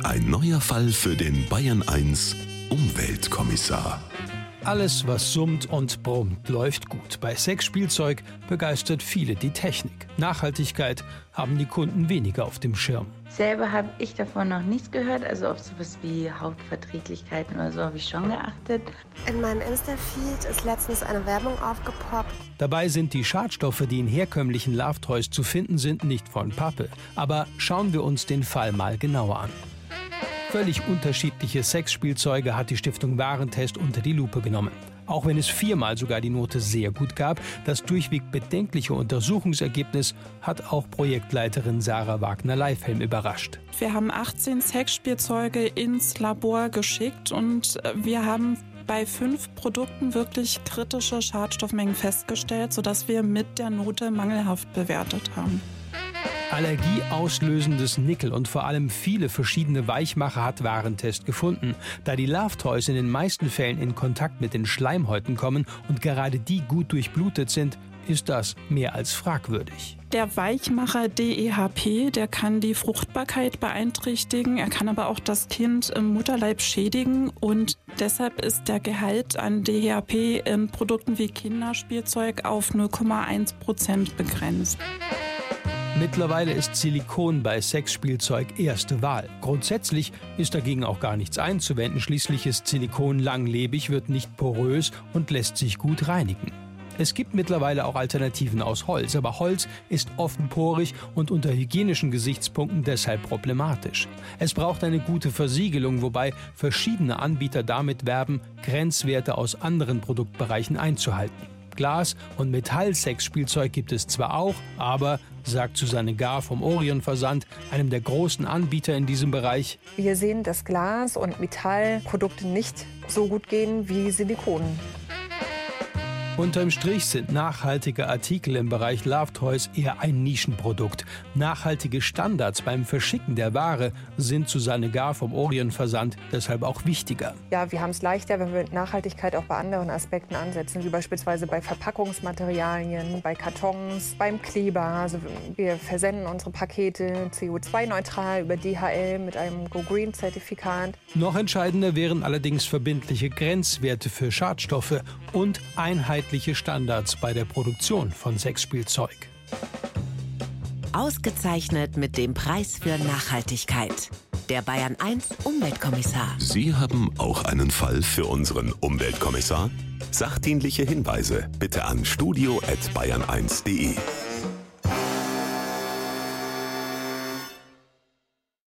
Ein neuer Fall für den Bayern 1 Umweltkommissar. Alles, was summt und brummt, läuft gut. Bei Sexspielzeug begeistert viele die Technik. Nachhaltigkeit haben die Kunden weniger auf dem Schirm. Selber habe ich davon noch nichts gehört, also auf sowas wie Hautverträglichkeiten oder so habe ich schon geachtet. In meinem Insta-Feed ist letztens eine Werbung aufgepoppt. Dabei sind die Schadstoffe, die in herkömmlichen Love Toys zu finden sind, nicht von Pappe. Aber schauen wir uns den Fall mal genauer an. Völlig unterschiedliche Sexspielzeuge hat die Stiftung Warentest unter die Lupe genommen. Auch wenn es 4-mal sogar die Note sehr gut gab, das durchweg bedenkliche Untersuchungsergebnis hat auch Projektleiterin Sarah Wagner-Leifhelm überrascht. Wir haben 18 Sexspielzeuge ins Labor geschickt und wir haben bei 5 Produkten wirklich kritische Schadstoffmengen festgestellt, sodass wir mit der Note mangelhaft bewertet haben. Allergieauslösendes Nickel und vor allem viele verschiedene Weichmacher hat Warentest gefunden. Da die Love Toys in den meisten Fällen in Kontakt mit den Schleimhäuten kommen und gerade die gut durchblutet sind, ist das mehr als fragwürdig. Der Weichmacher DEHP, der kann die Fruchtbarkeit beeinträchtigen, er kann aber auch das Kind im Mutterleib schädigen und deshalb ist der Gehalt an DEHP in Produkten wie Kinderspielzeug auf 0,1% begrenzt. Mittlerweile ist Silikon bei Sexspielzeug erste Wahl. Grundsätzlich ist dagegen auch gar nichts einzuwenden. Schließlich ist Silikon langlebig, wird nicht porös und lässt sich gut reinigen. Es gibt mittlerweile auch Alternativen aus Holz, aber Holz ist offenporig und unter hygienischen Gesichtspunkten deshalb problematisch. Es braucht eine gute Versiegelung, wobei verschiedene Anbieter damit werben, Grenzwerte aus anderen Produktbereichen einzuhalten. Glas- und Metall-Sexspielzeug gibt es zwar auch, aber, sagt Susanne Gar vom Orion Versand, einem der großen Anbieter in diesem Bereich: Wir sehen, dass Glas- und Metallprodukte nicht so gut gehen wie Silikon. Unterm Strich sind nachhaltige Artikel im Bereich Love Toys eher ein Nischenprodukt. Nachhaltige Standards beim Verschicken der Ware sind Susanne Gar vom Orion Versand deshalb auch wichtiger. Ja, wir haben es leichter, wenn wir Nachhaltigkeit auch bei anderen Aspekten ansetzen, wie beispielsweise bei Verpackungsmaterialien, bei Kartons, beim Kleber. Also wir versenden unsere Pakete CO2-neutral über DHL mit einem Go-Green-Zertifikat. Noch entscheidender wären allerdings verbindliche Grenzwerte für Schadstoffe und einheitliche Standards bei der Produktion von Sexspielzeug. Ausgezeichnet mit dem Preis für Nachhaltigkeit. Der Bayern 1 Umweltkommissar. Sie haben auch einen Fall für unseren Umweltkommissar? Sachdienliche Hinweise bitte an studio@bayern1.de.